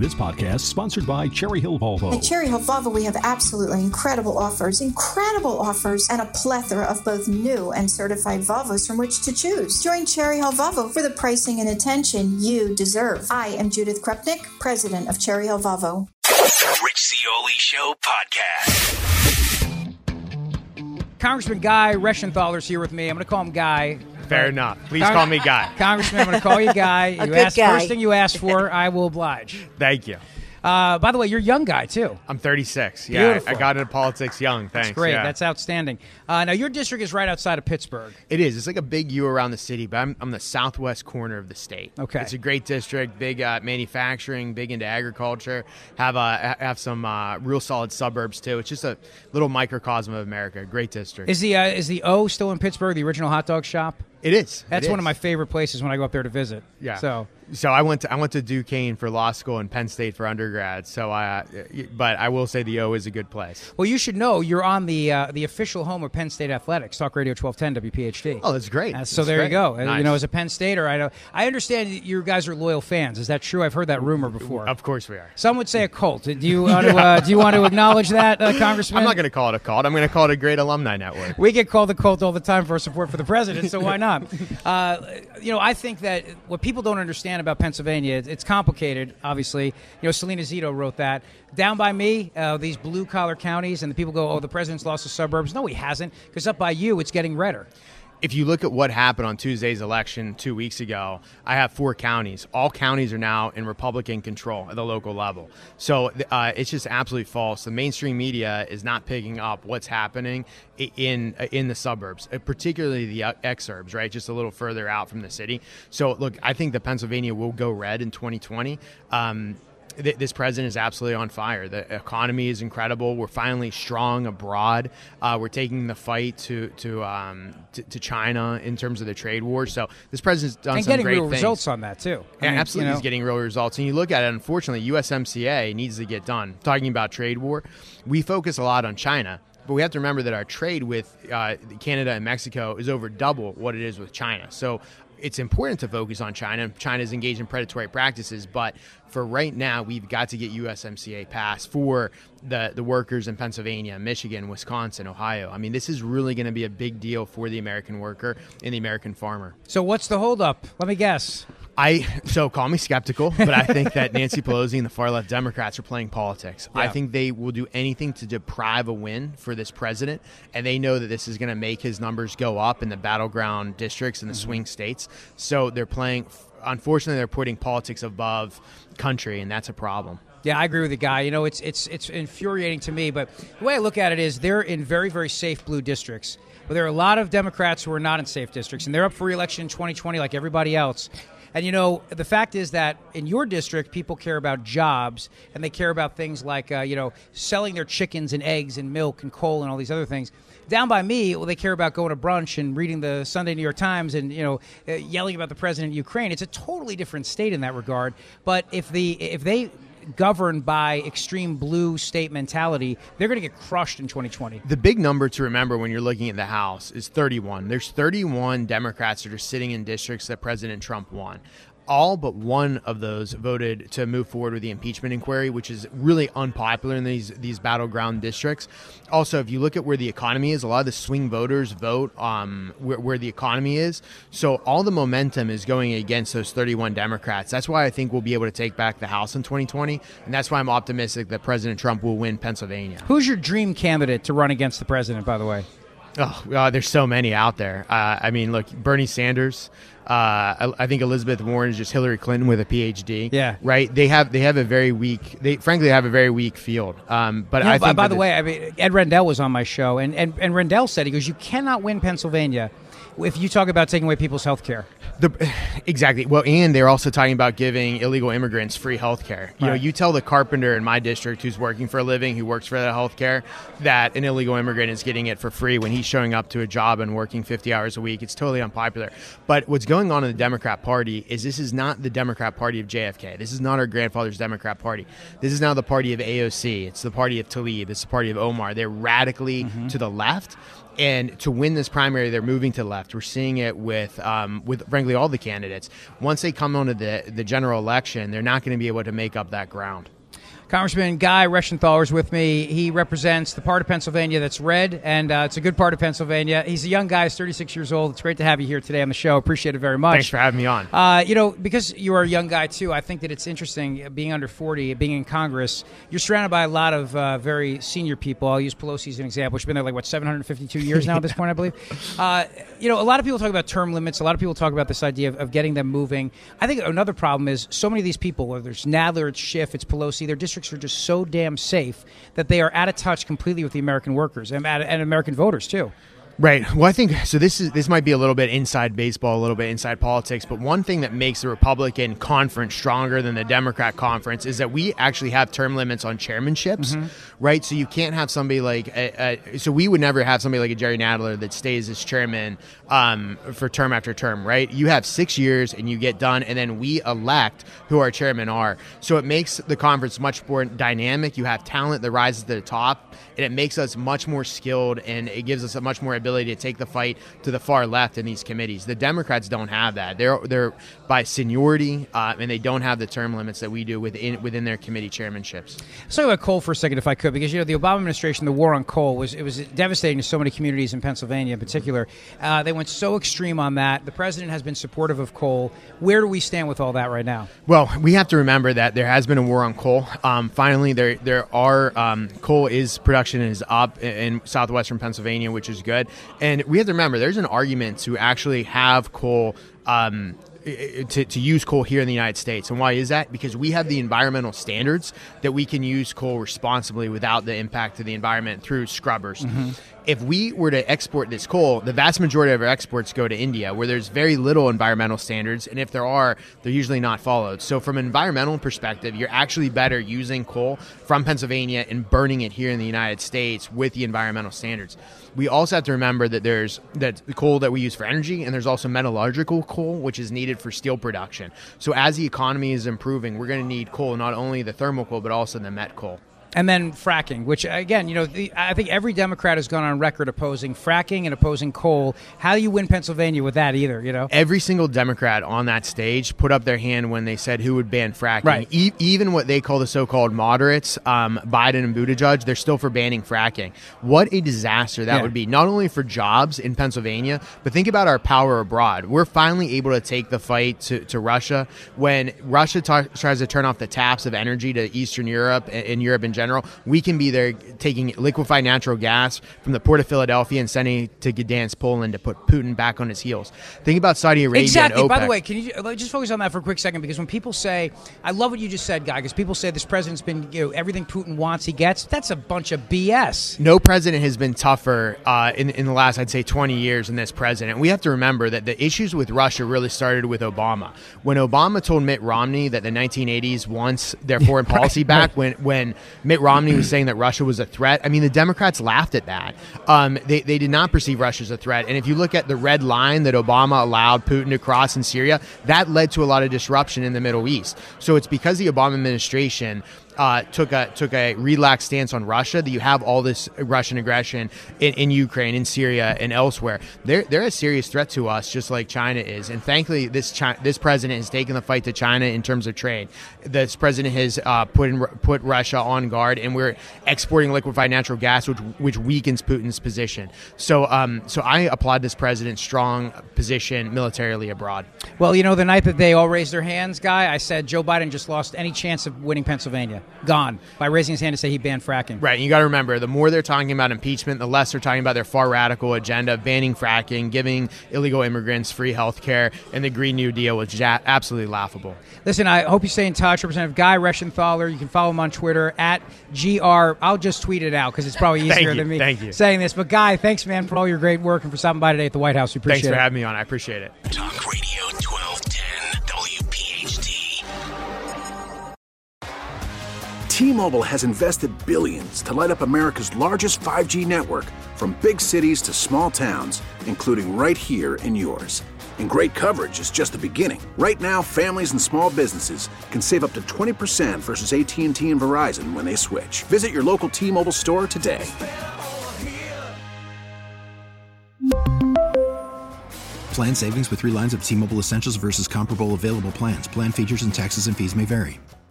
This podcast is sponsored by Cherry Hill Volvo. At Cherry Hill Volvo, we have absolutely incredible offers, and a plethora of both new and certified Volvos from which to choose. Join Cherry Hill Volvo for the pricing and attention you deserve. I am Judith Krupnik, president of Cherry Hill Volvo. Rich Zeoli Show podcast. Congressman Guy Reschenthaler's here with me. I'm going to call him Guy. Fair enough. Please call me Guy. Congressman, I'm going to call you Guy. You asked first thing you asked for, I will oblige. Thank you. By the way, you're a young guy, too. I'm 36. Yeah, Beautiful. I got into politics young. Thanks. That's great. Yeah. That's outstanding. Now, your district is right outside of Pittsburgh. It is. It's like a big U around the city, but I'm the southwest corner of the state. Okay. It's a great district, big manufacturing, big into agriculture, have some real solid suburbs, too. It's just a little microcosm of America. Great district. Is the O still in Pittsburgh, the original hot dog shop? It is. That's one of my favorite places when I go up there to visit. Yeah. So I went to Duquesne for law school and Penn State for undergrad. But I will say the O is a good place. Well, you should know you're on the official home of Penn State Athletics, Talk Radio 1210 WPHT. Oh, that's great. So there you go. Nice. You know, as a Penn Stater, I understand you guys are loyal fans. Is that true? I've heard that rumor before. Of course we are. Some would say a cult. Do you want to acknowledge that, Congressman? I'm not going to call it a cult. I'm going to call it a great alumni network. We get called a cult all the time for our support for the president, so why not? I think that what people don't understand about Pennsylvania, it's complicated, obviously. Selena Zito wrote that. Down by me, these blue-collar counties, and the people go, oh, the president's lost the suburbs. No, he hasn't, because up by you, it's getting redder. If you look at what happened on Tuesday's election 2 weeks ago, I have 4 counties. All counties are now in Republican control at the local level. So it's just absolutely false. The mainstream media is not picking up what's happening in the suburbs, particularly the exurbs, right? Just a little further out from the city. So, look, I think that Pennsylvania will go red in 2020. This president is absolutely on fire. The economy is incredible. We're finally strong abroad. We're taking the fight to China in terms of the trade war. So this president's done some great things. And getting real results on that, too. Absolutely, he's getting real results. And you look at it, unfortunately, USMCA needs to get done. Talking about trade war, we focus a lot on China. But we have to remember that our trade with Canada and Mexico is over double what it is with China. So it's important to focus on China. China's engaged in predatory practices, but for right now, we've got to get USMCA passed for the workers in Pennsylvania, Michigan, Wisconsin, Ohio. I mean, this is really going to be a big deal for the American worker and the American farmer. So what's the holdup? Let me guess. So call me skeptical, but I think that Nancy Pelosi and the far-left Democrats are playing politics. Yeah. I think they will do anything to deprive a win for this president, and they know that this is going to make his numbers go up in the battleground districts and the swing states. So they're playing – unfortunately, they're putting politics above country, and that's a problem. Yeah, I agree with the guy. It's infuriating to me, but the way I look at it is they're in very, very safe blue districts. But there are a lot of Democrats who are not in safe districts, and they're up for re-election in 2020 like everybody else. And, the fact is that in your district, people care about jobs, and they care about things like, selling their chickens and eggs and milk and coal and all these other things. Down by me, they care about going to brunch and reading the Sunday New York Times and, yelling about the president of Ukraine. It's a totally different state in that regard. But if they governed by extreme blue state mentality, they're going to get crushed in 2020. The big number to remember when you're looking at the House is 31. There's 31 Democrats that are sitting in districts that President Trump won. All but one of those voted to move forward with the impeachment inquiry, which is really unpopular in these battleground districts. Also, if you look at where the economy is, a lot of the swing voters vote where the economy is. So all the momentum is going against those 31 Democrats. That's why I think we'll be able to take back the House in 2020, and that's why I'm optimistic that President Trump will win Pennsylvania. Who's your dream candidate to run against the president, by the way? Oh, there's so many out there. Look, Bernie Sanders. I think Elizabeth Warren is just Hillary Clinton with a PhD. Yeah, right. They have a very weak. They frankly have a very weak field. But I think by the way, Ed Rendell was on my show, and Rendell said, he goes, you cannot win Pennsylvania if you talk about taking away people's health care. Exactly. Well, and they're also talking about giving illegal immigrants free health care. You tell the carpenter in my district who's working for a living, who works for that health care, that an illegal immigrant is getting it for free when he's showing up to a job and working 50 hours a week. It's totally unpopular. But what's going on in the Democrat Party is this is not the Democrat Party of JFK. This is not our grandfather's Democrat Party. This is now the party of AOC. It's the party of Tlaib. It's the party of Omar. They're radically to the left. And to win this primary, they're moving to the left. We're seeing it with frankly all the candidates. Once they come onto the general election, they're not going to be able to make up that ground. Congressman Guy Reschenthaler is with me. He represents the part of Pennsylvania that's red, and it's a good part of Pennsylvania. He's a young guy. He's 36 years old. It's great to have you here today on the show. Appreciate it very much. Thanks for having me on. Because you are a young guy, too, I think that it's interesting being under 40, being in Congress. You're surrounded by a lot of very senior people. I'll use Pelosi as an example. She's been there, 752 years now at this point, I believe. A lot of people talk about term limits. A lot of people talk about this idea of getting them moving. I think another problem is so many of these people, whether it's Nadler, it's Schiff, it's Pelosi, their districts are just so damn safe that they are out of touch completely with the American workers and American voters too. Right. Well, I think so. This might be a little bit inside baseball, a little bit inside politics, but one thing that makes the Republican conference stronger than the Democrat conference is that we actually have term limits on chairmanships, right? So you can't have somebody so we would never have somebody like a Jerry Nadler that stays as chairman for term after term, right? You have 6 years and you get done, and then we elect who our chairmen are. So it makes the conference much more dynamic. You have talent that rises to the top, and it makes us much more skilled, and it gives us a much more ability to take the fight to the far left in these committees. The Democrats don't have that. They're by seniority, and they don't have the term limits that we do within their committee chairmanships. Let's talk about coal for a second, if I could, because the Obama administration, the war on coal was devastating to so many communities in Pennsylvania in particular. They went so extreme on that. The president has been supportive of coal. Where do we stand with all that right now? Well, we have to remember that there has been a war on coal. Finally, there are coal production is up in southwestern Pennsylvania, which is good. And we have to remember there's an argument to actually have coal to use coal here in the United States. And why is that? Because we have the environmental standards that we can use coal responsibly without the impact to the environment through scrubbers. If we were to export this coal, the vast majority of our exports go to India, where there's very little environmental standards, and if there are, they're usually not followed. So from an environmental perspective, you're actually better using coal from Pennsylvania and burning it here in the United States with the environmental standards. We also have to remember that there's the coal that we use for energy, and there's also metallurgical coal, which is needed for steel production. So as the economy is improving, we're going to need coal, not only the thermal coal, but also the met coal. And then fracking, which, again, I think every Democrat has gone on record opposing fracking and opposing coal. How do you win Pennsylvania with that either, Every single Democrat on that stage put up their hand when they said who would ban fracking. Right. Even what they call the so-called moderates, Biden and Buttigieg, they're still for banning fracking. What a disaster that would be, not only for jobs in Pennsylvania, but think about our power abroad. We're finally able to take the fight to Russia. When Russia tries to turn off the taps of energy to Eastern Europe and Europe in general, we can be there taking liquefied natural gas from the port of Philadelphia and sending it to Gdansk, Poland, to put Putin back on his heels. Think about Saudi Arabia Exactly. and OPEC. By the way, can you just focus on that for a quick second? Because when people say, I love what you just said, Guy, because people say this president's been, everything Putin wants, he gets. That's a bunch of BS. No president has been tougher in the last, I'd say, 20 years than this president. We have to remember that the issues with Russia really started with Obama. When Obama told Mitt Romney that the 1980s wants their foreign policy back, when Mitt Romney was saying that Russia was a threat, I mean, the Democrats laughed at that. They did not perceive Russia as a threat. And if you look at the red line that Obama allowed Putin to cross in Syria, that led to a lot of disruption in the Middle East. So it's because the Obama administration took a relaxed stance on Russia that you have all this Russian aggression in Ukraine, in Syria, and elsewhere. They're a serious threat to us, just like China is. And thankfully, this president has taken the fight to China in terms of trade. This president has put Russia on guard, and we're exporting liquefied natural gas, which weakens Putin's position. So I applaud this president's strong position militarily abroad. Well, the night that they all raised their hands, Guy, I said Joe Biden just lost any chance of winning Pennsylvania. Gone by raising his hand to say he banned fracking. Right. You got to remember, the more they're talking about impeachment, the less they're talking about their far radical agenda, banning fracking, giving illegal immigrants free health care, and the Green New Deal, which is absolutely laughable. Listen, I hope you stay in touch. Representative Guy Reschenthaler, you can follow him on Twitter at GR. I'll just tweet it out because it's probably easier than me saying this. But Guy, thanks, man, for all your great work and for stopping by today at the White House. We appreciate it. Thanks for having me on. I appreciate it. Talk Radio 1210 WPHT. T-Mobile has invested billions to light up America's largest 5G network, from big cities to small towns, including right here in yours. And great coverage is just the beginning. Right now, families and small businesses can save up to 20% versus AT&T and Verizon when they switch. Visit your local T-Mobile store today. Plan savings with 3 lines of T-Mobile Essentials versus comparable available plans. Plan features and taxes and fees may vary.